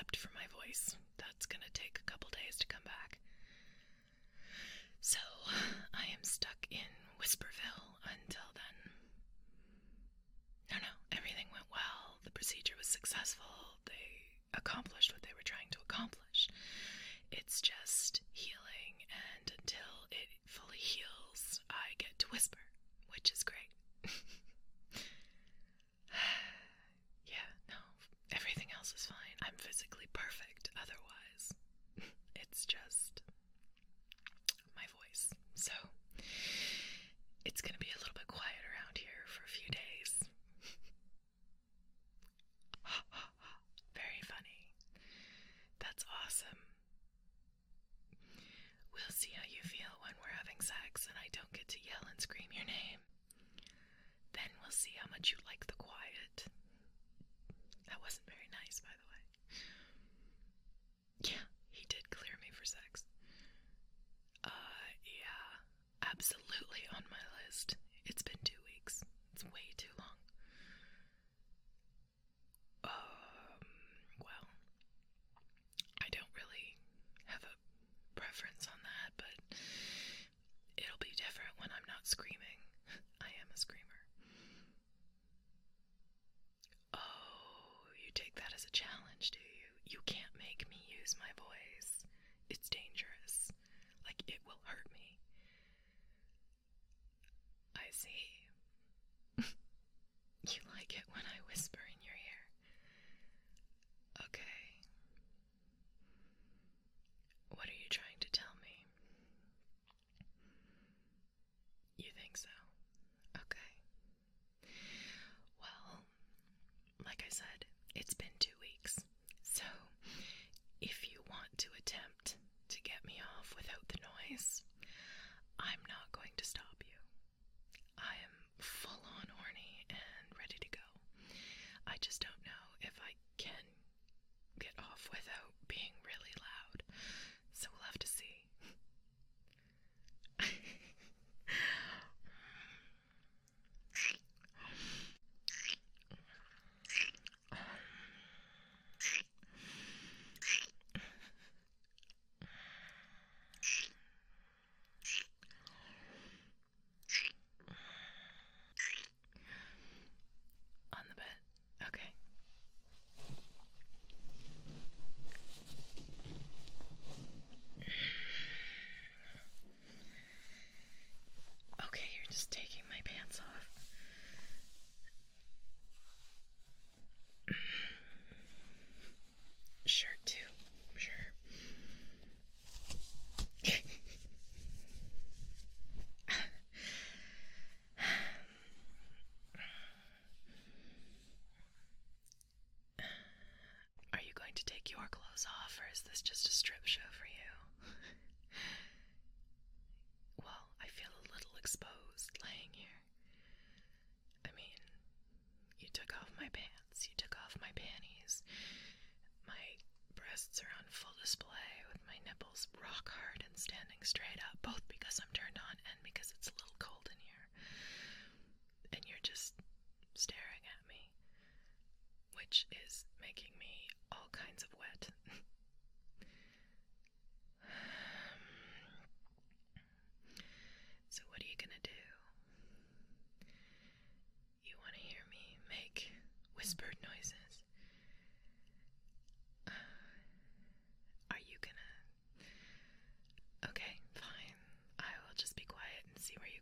except for my voice. That's gonna take a couple days to come back. So, I am stuck in Whisperville until then. No, everything went well. The procedure was successful. They accomplished what they were trying to accomplish. It's just healing, and until it fully heals, I get to whisper, which is great. Yeah, no, everything else is fine. I'm physically perfect otherwise. It's just my voice. So, it's gonna be a little bit quiet around here for a few days. Very funny. That's awesome. We'll see how you feel when we're having sex and I don't get to yell and scream your name. Then we'll see how much you like the quiet. That wasn't very nice, by the way. Yeah, he did clear me for sex. Yeah, absolutely on my list. It's been 2 weeks. It's way too long. Well, I don't really have a preference on that, but it'll be different when I'm not screaming. I am a screamer. Oh, you take that as a challenge, do you? You can't make me use my voice. It's dangerous. Like, it will hurt me. I see. You like it when I whisper in your ear. Okay. What are you trying to tell me? You think so? Okay. Well, like I said, it's been 2 weeks. So, if you want to attempt to get me off without the noise, I'm not going to stop you. I am full on horny and ready to go. I just don't know if I can get off without being really loud. So we'll have to see. On the bed. Okay. Okay, you're just taking my pants off. Shirt too. Sure. Are you going to take your clothes off, or is this just a strip show for you? Well, I feel a little exposed laying here. I mean, you took off my pants, you took off my panties. My breasts are on full display with my nipples rock hard and standing straight up, both because I'm turned on and because it's a little cold in here. And you're just staring at me, which is making me all kinds of wet. So what are you gonna do? You want to hear me make whispered noises? Are you gonna... Okay, fine. I will just be quiet and see where you